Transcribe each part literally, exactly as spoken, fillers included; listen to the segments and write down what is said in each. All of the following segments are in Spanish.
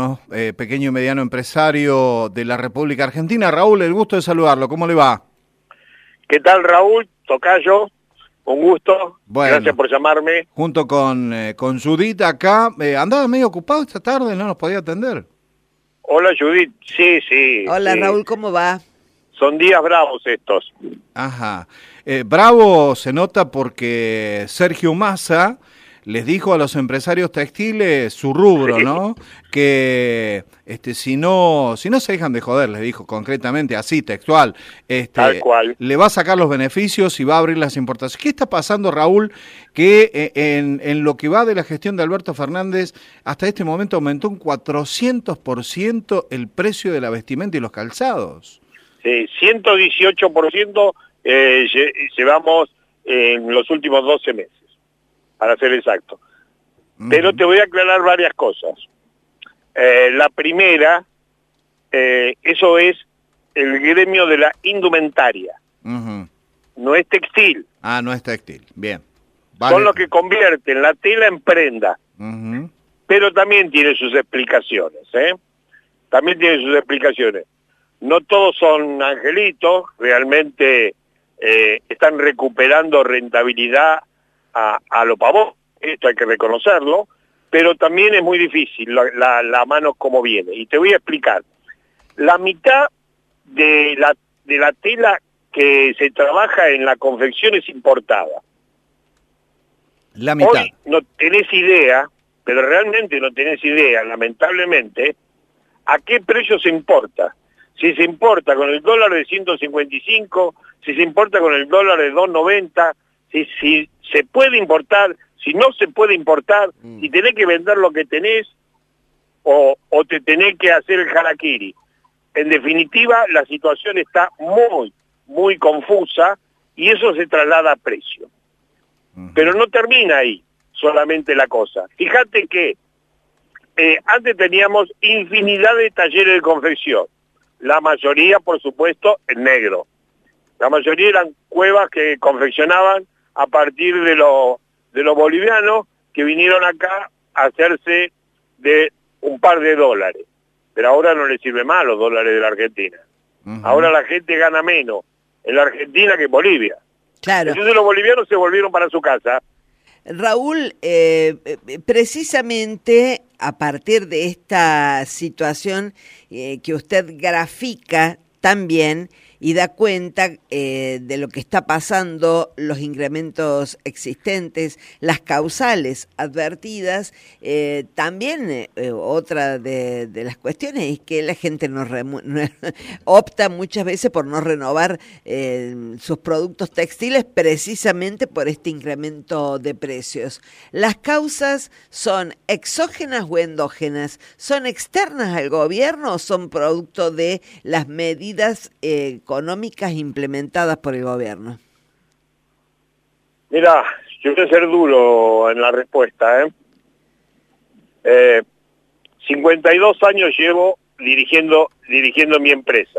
Moreno, eh, pequeño y mediano empresario de la República Argentina. Raúl, el gusto de saludarlo. ¿Cómo le va? ¿Qué tal, Raúl? Tocayo, un gusto. Bueno, gracias por llamarme. Junto con, eh, con Judith acá. Eh, ¿Andaba medio ocupado esta tarde? ¿No nos podía atender? Hola, Judith. Sí, sí. Hola, sí. Raúl, ¿cómo va? Son días bravos estos. Ajá. Eh, bravo se nota porque Sergio Massa les dijo a los empresarios textiles su rubro, ¿no? Que este, si no si no se dejan de joder, les dijo concretamente, así, textual, este, Tal cual. le va a sacar los beneficios y va a abrir las importaciones. ¿Qué está pasando, Raúl, que eh, en, en lo que va de la gestión de Alberto Fernández, hasta este momento aumentó un cuatrocientos por ciento el precio de la vestimenta y los calzados? Sí, ciento dieciocho por ciento eh, llevamos en los últimos doce meses. Para ser exacto. Uh-huh. Pero te voy a aclarar varias cosas. Eh, la primera, eh, eso es el gremio de la indumentaria. Uh-huh. No es textil. Ah, no es textil. Bien. Vale. Son los que convierten la tela en prenda. Uh-huh. Pero también tiene sus explicaciones, ¿eh? También tiene sus explicaciones. No todos son angelitos, realmente eh, están recuperando rentabilidad A, a lo pavón, esto hay que reconocerlo, pero también es muy difícil la, la, la mano como viene. Y te voy a explicar. La mitad de la, de la tela que se trabaja en la confección es importada. La mitad. Hoy no tenés idea, pero realmente no tenés idea, lamentablemente, a qué precio se importa. Si se importa con el dólar de ciento cincuenta y cinco, si se importa con el dólar de dos noventa, si, si se puede importar, si no se puede importar, mm. si tenés que vender lo que tenés o, o te tenés que hacer el harakiri. En definitiva, la situación está muy, muy confusa y eso se traslada a precio. Uh-huh. Pero no termina ahí solamente la cosa. Fíjate que eh, antes teníamos infinidad de talleres de confección. La mayoría, por supuesto, en negro. La mayoría eran cuevas que confeccionaban a partir de los de los bolivianos que vinieron acá a hacerse de un par de dólares. Pero ahora no les sirve más los dólares de la Argentina. Uh-huh. Ahora la gente gana menos en la Argentina que en Bolivia. Claro. Entonces los bolivianos se volvieron para su casa. Raúl, eh, precisamente a partir de esta situación eh, que usted grafica tan bien y da cuenta eh, de lo que está pasando, los incrementos existentes, las causales advertidas, eh, también eh, otra de, de las cuestiones es que la gente no, remu- no opta muchas veces por no renovar eh, sus productos textiles precisamente por este incremento de precios. ¿Las causas son exógenas o endógenas? ¿Son externas al gobierno o son producto de las medidas eh, económicas implementadas por el gobierno? Mira, yo voy a ser duro en la respuesta, ¿eh? Eh, cincuenta y dos años llevo dirigiendo, dirigiendo mi empresa.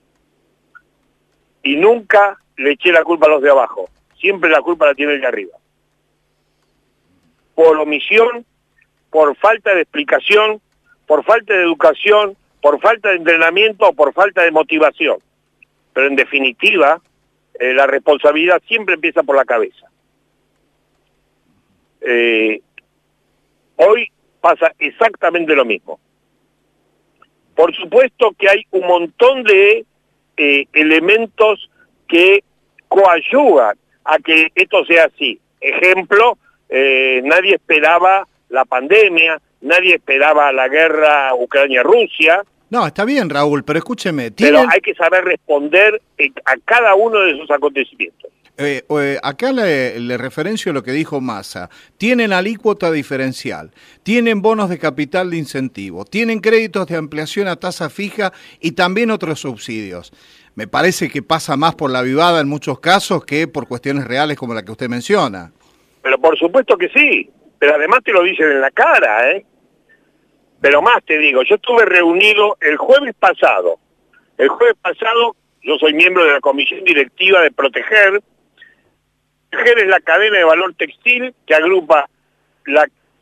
Y nunca le eché la culpa a los de abajo. Siempre la culpa la tiene el de arriba. Por omisión, por falta de explicación, por falta de educación, por falta de entrenamiento o por falta de motivación. Pero en definitiva, eh, la responsabilidad siempre empieza por la cabeza. Eh, hoy pasa exactamente lo mismo. Por supuesto que hay un montón de eh, elementos que coadyuvan a que esto sea así. Ejemplo, eh, nadie esperaba la pandemia, nadie esperaba la guerra Ucrania-Rusia. No, está bien, Raúl, pero escúcheme. ¿tienen... Pero hay que saber responder a cada uno de esos acontecimientos. Eh, eh, acá le, le referencio lo que dijo Massa. Tienen alícuota diferencial, tienen bonos de capital de incentivo, tienen créditos de ampliación a tasa fija y también otros subsidios. Me parece que pasa más por la vivada en muchos casos que por cuestiones reales como la que usted menciona. Pero por supuesto que sí, pero además te lo dicen en la cara, ¿eh? Pero más te digo, yo estuve reunido el jueves pasado. El jueves pasado, yo soy miembro de la comisión directiva de Proteger. Proteger es la cadena de valor textil que agrupa la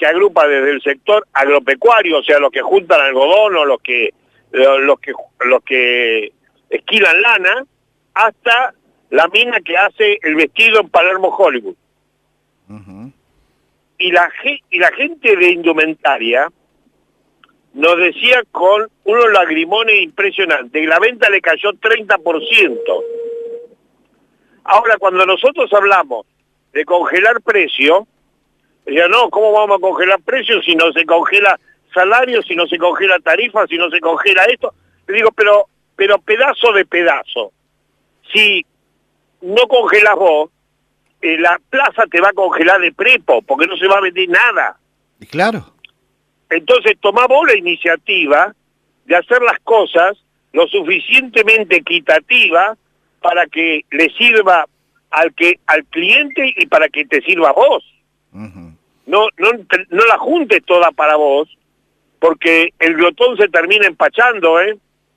que agrupa desde el sector agropecuario, o sea, los que juntan algodón o los que los que los que esquilan lana, hasta la mina que hace el vestido en Palermo Hollywood. Uh-huh. Y la y la gente de indumentaria nos decía con unos lagrimones impresionantes, que la venta le cayó treinta por ciento. Ahora, cuando nosotros hablamos de congelar precio, decía, no, ¿cómo vamos a congelar precios si no se congela salario, si no se congela tarifa, si no se congela esto? Le digo, pero, pero pedazo de pedazo. Si no congelas vos, eh, la plaza te va a congelar de prepo, porque no se va a vender nada. Y claro. Entonces tomá vos la iniciativa de hacer las cosas lo suficientemente equitativas para que le sirva al que al cliente y para que te sirva a vos. Uh-huh. No, no, no la juntes toda para vos, porque el glotón se termina empachando, ¿eh?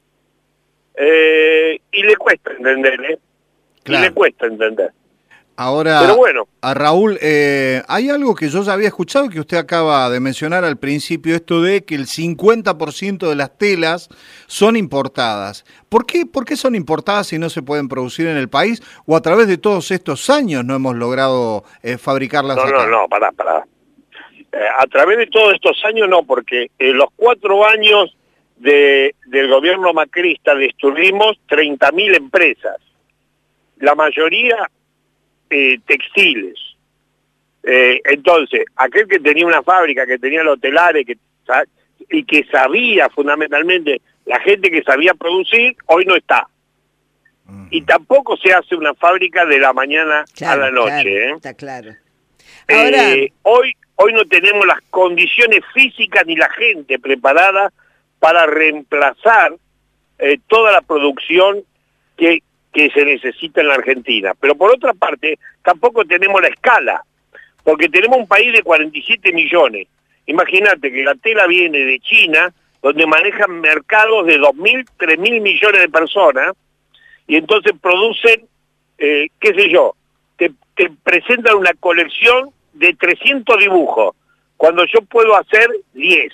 eh y le cuesta entender, ¿eh? Claro. Y le cuesta entender. Ahora, pero bueno. A Raúl, eh, hay algo que yo ya había escuchado que usted acaba de mencionar al principio, esto de que el cincuenta por ciento de las telas son importadas. ¿Por qué, ¿Por qué son importadas si no se pueden producir en el país? ¿O a través de todos estos años no hemos logrado eh, fabricarlas no, acá? No, no, pará, pará. Eh, a través de todos estos años no, porque en los cuatro años de, del gobierno macrista destruimos treinta mil empresas. La mayoría Eh, textiles. Eh, entonces, aquel que tenía una fábrica, que tenía los telares, que, y que sabía fundamentalmente, la gente que sabía producir, hoy no está. Uh-huh. Y tampoco se hace una fábrica de la mañana claro, a la noche. Claro, ¿eh? Está claro. Ahora... Eh, hoy, hoy no tenemos las condiciones físicas ni la gente preparada para reemplazar eh, toda la producción que que se necesita en la Argentina. Pero por otra parte, tampoco tenemos la escala, porque tenemos un país de cuarenta y siete millones. Imagínate que la tela viene de China, donde manejan mercados de dos mil, tres mil millones de personas, y entonces producen, eh, qué sé yo, te, te presentan una colección de trescientos dibujos, cuando yo puedo hacer diez.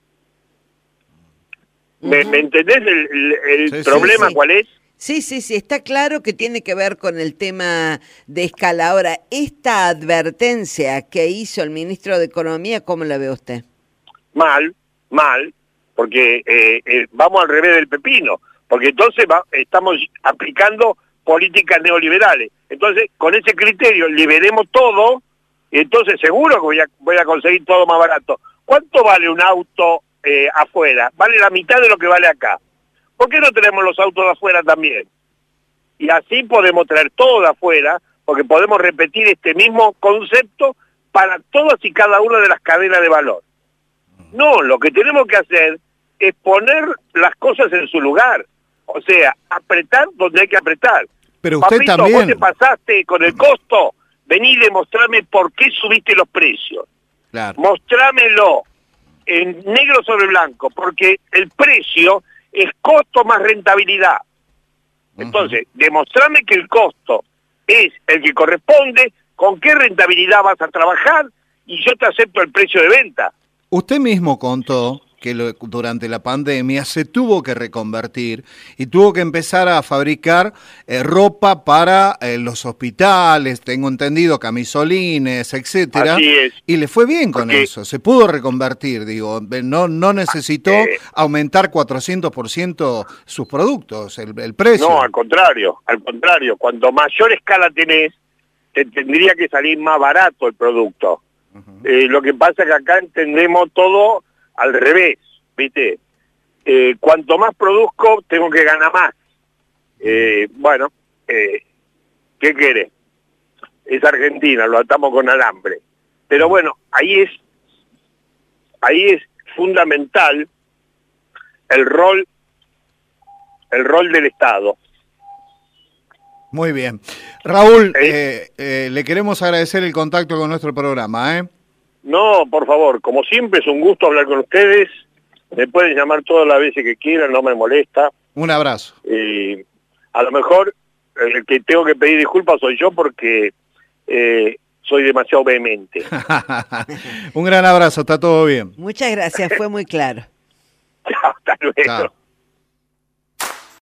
Uh-huh. ¿Me, ¿Me entendés el, el, el sí, problema sí, sí. cuál es? Sí, sí, sí, está claro que tiene que ver con el tema de escala. Ahora, esta advertencia que hizo el ministro de Economía, ¿cómo la ve usted? Mal, mal, porque eh, eh, vamos al revés del pepino, porque entonces va, estamos aplicando políticas neoliberales. Entonces, con ese criterio, liberemos todo, y entonces seguro que voy a, voy a conseguir todo más barato. ¿Cuánto vale un auto eh, afuera? Vale la mitad de lo que vale acá. ¿Por qué no tenemos los autos de afuera también? Y así podemos traer todo de afuera, porque podemos repetir este mismo concepto para todas y cada una de las cadenas de valor. No, lo que tenemos que hacer es poner las cosas en su lugar. O sea, apretar donde hay que apretar. Pero usted Papito, también... vos te pasaste con el costo, vení y demostrame por qué subiste los precios. Claro. Mostrámelo en negro sobre blanco, porque el precio... es costo más rentabilidad. Entonces, uh-huh. demostrame que el costo es el que corresponde, con qué rentabilidad vas a trabajar, y yo te acepto el precio de venta. Usted mismo contó que lo, durante la pandemia se tuvo que reconvertir y tuvo que empezar a fabricar eh, ropa para eh, los hospitales, tengo entendido, camisolines, etcétera. Así es. Y le fue bien con Porque, eso, se pudo reconvertir, digo, no no necesitó eh, aumentar cuatrocientos por ciento sus productos, el, el precio. No, al contrario, al contrario, cuanto mayor escala tenés, te tendría que salir más barato el producto. Uh-huh. Eh, lo que pasa es que acá entendemos todo al revés, ¿viste? Eh, cuanto más produzco, tengo que ganar más. Eh, bueno, eh, ¿qué querés? Es Argentina, lo atamos con alambre. Pero bueno, ahí es, ahí es fundamental el rol, el rol del Estado. Muy bien. Raúl, eh, eh, le queremos agradecer el contacto con nuestro programa, ¿eh? No, por favor, como siempre es un gusto hablar con ustedes. Me pueden llamar todas las veces que quieran, no me molesta. Un abrazo. Eh, a lo mejor el que tengo que pedir disculpas soy yo porque eh, soy demasiado vehemente. Un gran abrazo, está todo bien. Muchas gracias, fue muy claro. Chao, hasta luego. Chao.